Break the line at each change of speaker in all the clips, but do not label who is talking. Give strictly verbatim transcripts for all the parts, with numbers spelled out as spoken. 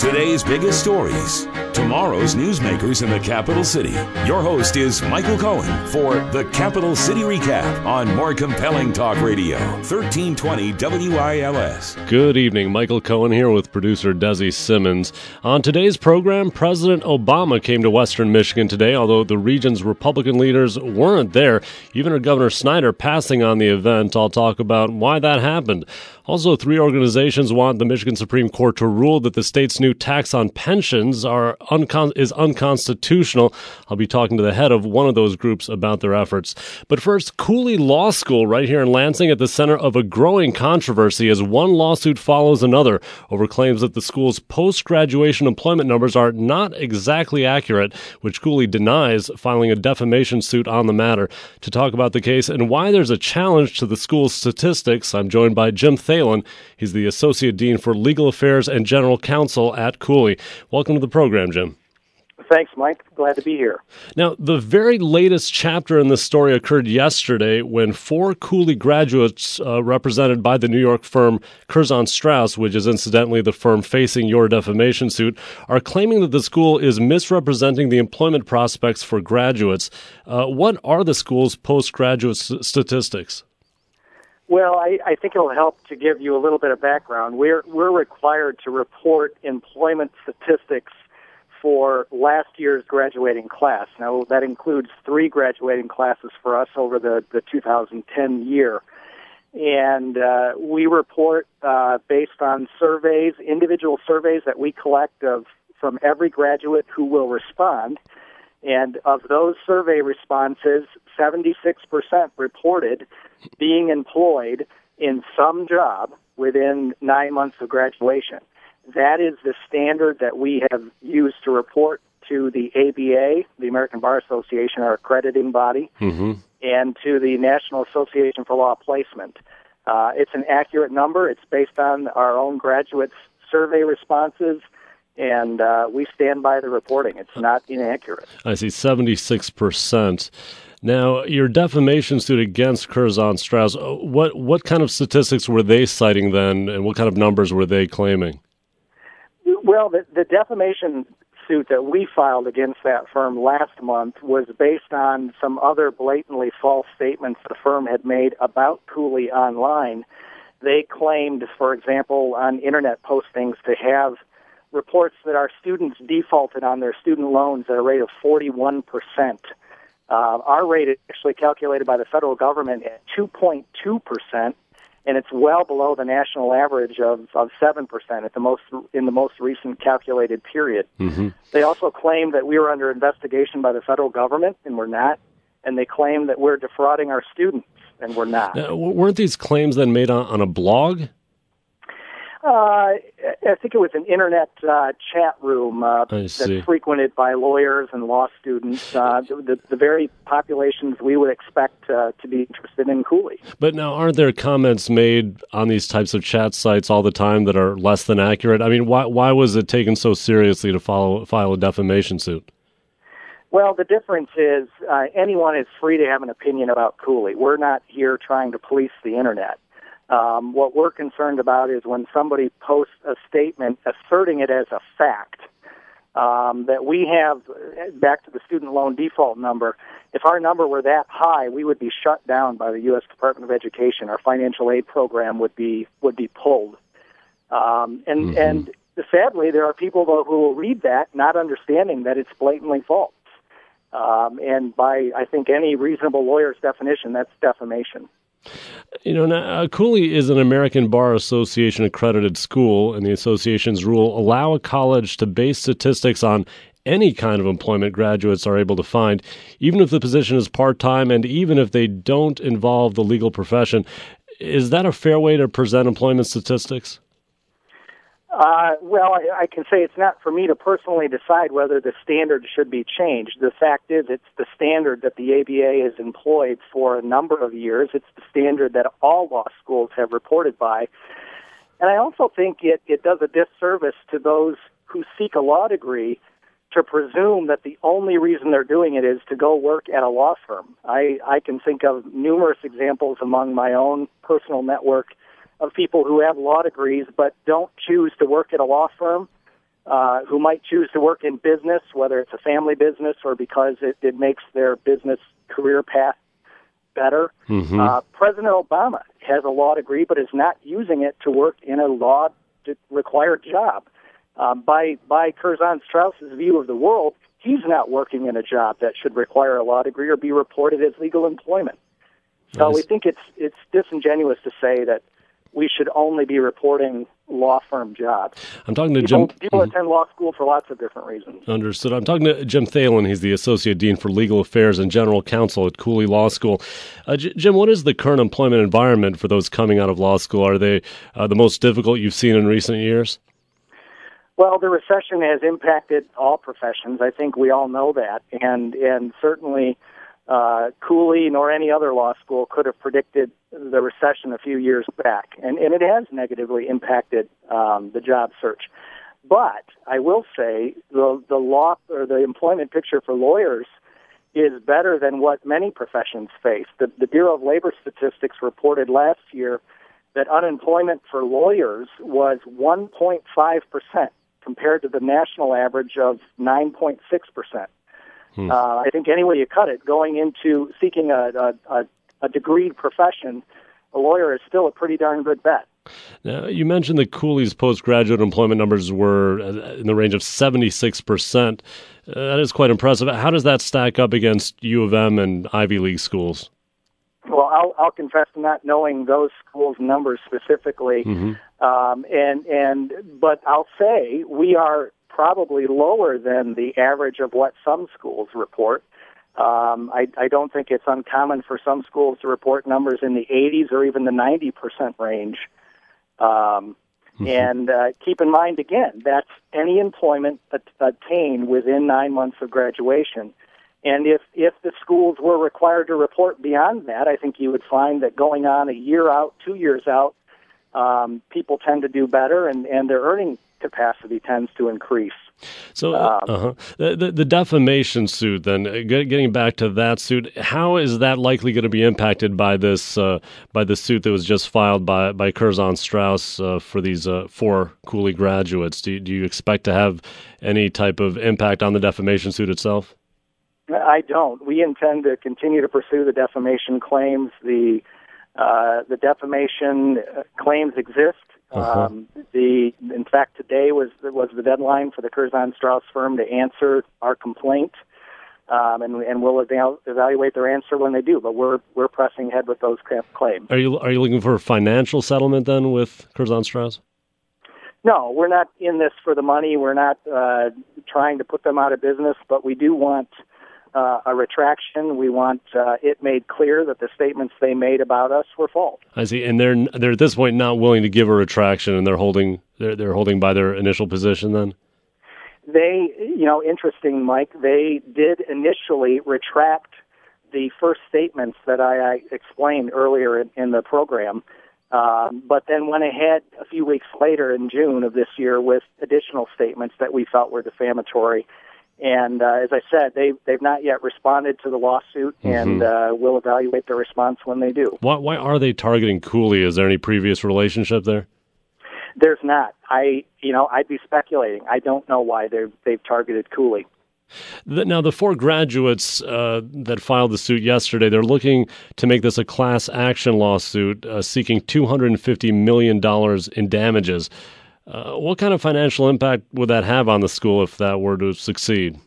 Today's biggest stories, tomorrow's newsmakers in the capital city. Your host is Michael Cohen for the Capital City Recap on More Compelling Talk Radio, thirteen twenty W I L S.
Good evening. Michael Cohen here with producer Desi Simmons. On today's program, President Obama came to Western Michigan today, although the region's Republican leaders weren't there. Even our Governor Snyder passing on the event. I'll talk about why that happened. Also, three organizations want the Michigan Supreme Court to rule that the state's new tax on pensions are uncon- is unconstitutional. I'll be talking to the head of one of those groups about their efforts. But first, Cooley Law School right here in Lansing at the center of a growing controversy as one lawsuit follows another over claims that the school's post-graduation employment numbers are not exactly accurate, which Cooley denies, filing a defamation suit on the matter. To talk about the case and why there's a challenge to the school's statistics, I'm joined by Jim Thalen. He's the Associate Dean for Legal Affairs and General Counsel at Cooley. Welcome to the program, Jim.
Thanks, Mike. Glad to be here.
Now, the very latest chapter in this story occurred yesterday when four Cooley graduates uh, represented by the New York firm Curzon Strauss, which is incidentally the firm facing your defamation suit, are claiming that the school is misrepresenting the employment prospects for graduates. Uh, what are the school's postgraduate s- statistics?
Well, I, I think it'll help to give you a little bit of background. We're we're required to report employment statistics for last year's graduating class. Now, that includes three graduating classes for us over the, the two thousand ten year. And uh, we report uh, based on surveys, individual surveys that we collect of from every graduate who will respond. And of those survey responses, seventy-six percent reported being employed in some job within nine months of graduation. That is the standard that we have used to report to the A B A, the American Bar Association, our accrediting body, mm-hmm. and to the National Association for Law Placement. Uh, it's an accurate number. It's based on our own graduates' survey responses, and uh, we stand by the reporting. It's not inaccurate.
I see, seventy-six percent. Now, your defamation suit against Curzon Strauss, what what kind of statistics were they citing then, and what kind of numbers were they claiming?
Well, the, the defamation suit that we filed against that firm last month was based on some other blatantly false statements the firm had made about Cooley online. They claimed, for example, on Internet postings to have reports that our students defaulted on their student loans at a rate of forty-one percent. Uh, our rate is actually calculated by the federal government at two point two percent, and it's well below the national average of, of seven percent at the most in the most recent calculated period. Mm-hmm. They also claim that we were under investigation by the federal government, and we're not. And they claim that we're defrauding our students, and we're not.
Now, weren't these claims then made on, on a blog?
Uh, I think it was an internet uh, chat room uh, that's frequented by lawyers and law students, uh, the, the very populations we would expect uh, to be interested in Cooley.
But now, aren't there comments made on these types of chat sites all the time that are less than accurate? I mean, why why was it taken so seriously to follow, file a defamation suit?
Well, the difference is uh, anyone is free to have an opinion about Cooley. We're not here trying to police the internet. Um, what we're concerned about is when somebody posts a statement asserting it as a fact, um, that we have, back to the student loan default number, if our number were that high, we would be shut down by the U S Department of Education. Our financial aid program would be would be pulled. Um, and, mm-hmm. and sadly, there are people, though, who will read that not understanding that it's blatantly false. Um, and by, I think, any reasonable lawyer's definition, that's defamation.
You know, now, uh, Cooley is an American Bar Association accredited school, and the association's rule allow a college to base statistics on any kind of employment graduates are able to find, even if the position is part-time and even if they don't involve the legal profession. Is that a fair way to present employment statistics?
Uh, well, I, I can say it's not for me to personally decide whether the standard should be changed. The fact is it's the standard that the A B A has employed for a number of years. It's the standard that all law schools have reported by. And I also think it, it does a disservice to those who seek a law degree to presume that the only reason they're doing it is to go work at a law firm. I, I can think of numerous examples among my own personal network of people who have law degrees but don't choose to work at a law firm uh, who might choose to work in business, whether it's a family business or because it, it makes their business career path better.
Mm-hmm.
Uh, President Obama has a law degree, but is not using it to work in a law-required job. Um, by by Curzon Strauss's view of the world, he's not working in a job that should require a law degree or be reported as legal employment. So
Nice.
we think it's it's disingenuous to say that we should only be reporting law firm jobs.
I'm talking to
People,
Jim.
people
Mhm.
attend law school for lots of different reasons.
Understood. I'm talking to Jim Thalen. He's the Associate Dean for Legal Affairs and General Counsel at Cooley Law School. Uh, J- Jim, what is the current employment environment for those coming out of law school? Are they uh, the most difficult you've seen in recent years?
Well, the recession has impacted all professions. I think we all know that, and and certainly uh, Cooley nor any other law school could have predicted the recession a few years back, and, and it has negatively impacted um, the job search. But I will say the the law or the employment picture for lawyers is better than what many professions face. The, the Bureau of Labor Statistics reported last year that unemployment for lawyers was one point five percent compared to the national average of nine point six percent. Hmm. Uh, I think any way you cut it, going into seeking a, a, a, a degreed profession, a lawyer is still a pretty darn good bet.
Now, you mentioned that Cooley's postgraduate employment numbers were in the range of seventy-six percent. Uh, that is quite impressive. How does that stack up against U of M and Ivy League schools?
Well, I'll, I'll confess to not knowing those schools' numbers specifically,
Mm-hmm.
um, and and but I'll say we are probably lower than the average of what some schools report. Um, I, I don't think it's uncommon for some schools to report numbers in the eighties or even the ninety percent range. Um, mm-hmm. And uh, keep in mind, again, that's any employment at, attained within nine months of graduation. And if, if the schools were required to report beyond that, I think you would find that going on a year out, two years out, um, people tend to do better, and, and their earning capacity tends to increase.
So uh,
um,
uh-huh. the, the the defamation suit, then, uh, getting back to that suit, how is that likely going to be impacted by this uh, by the suit that was just filed by by Curzon Strauss uh, for these uh, four Cooley graduates? Do you, do you expect to have any type of impact on the defamation suit itself?
I don't. We intend to continue to pursue the defamation claims. The uh, the defamation claims exist.
Uh-huh.
Um, the in fact, today was was the deadline for the Curzon Strauss firm to answer our complaint, um, and and we'll eval- evaluate their answer when they do. But we're we're pressing ahead with those claims.
Are you are you looking for a financial settlement then with Curzon Strauss?
No, we're not in this for the money. We're not uh, trying to put them out of business, but we do want Uh, a retraction. We want uh, it made clear that the statements they made about us were false.
I see, and they're they're at this point not willing to give a retraction, and they're holding they're they're holding by their initial position. Then
they, you know, interesting, Mike. They did initially retract the first statements that I, I explained earlier in, in the program, um, but then went ahead a few weeks later in June of this year with additional statements that we felt were defamatory. And uh, as I said, they, they've not yet responded to the lawsuit,
mm-hmm.
and uh, we'll evaluate their response when they do.
Why, why are they targeting Cooley? Is there any previous relationship there?
There's not. I, you know, I'd be speculating. I don't know why they've, they've targeted Cooley.
The, now, the four graduates uh, that filed the suit yesterday, they're looking to make this a class action lawsuit uh, seeking two hundred fifty million dollars in damages. Uh, what kind of financial impact would that have on the school if that were to succeed?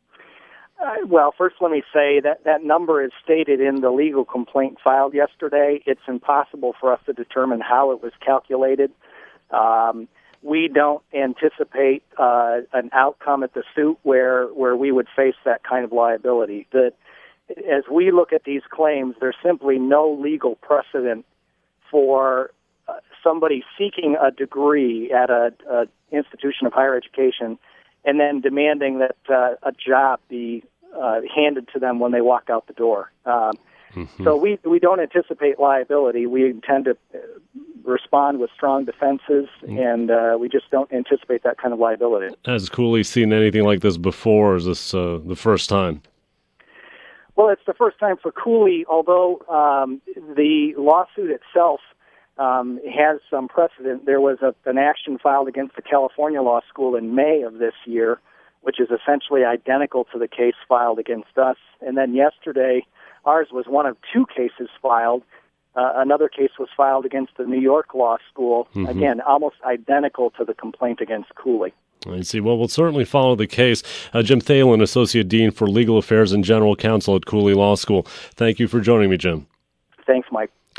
Uh, well, first let me say that that number is stated in the legal complaint filed yesterday. It's impossible for us to determine how it was calculated. Um, we don't anticipate uh, an outcome at the suit where, where we would face that kind of liability. That, as we look at these claims, there's simply no legal precedent for Uh, somebody seeking a degree at a, a institution of higher education and then demanding that uh, a job be uh, handed to them when they walk out the door. Um, mm-hmm. So we, we don't anticipate liability. We intend to respond with strong defenses, mm-hmm. and uh, we just don't anticipate that kind of liability.
Has Cooley seen anything like this before, or is this uh, the first time?
Well, it's the first time for Cooley, although um, the lawsuit itself um, has some precedent. There was a, an action filed against the California Law School in May of this year, which is essentially identical to the case filed against us. And then yesterday, ours was one of two cases filed. Uh, another case was filed against the New York Law School, mm-hmm. again, almost identical to the complaint against Cooley.
I see. Well, we'll certainly follow the case. Uh, Jim Thalen, Associate Dean for Legal Affairs and General Counsel at Cooley Law School. Thank you for joining me, Jim.
Thanks, Mike.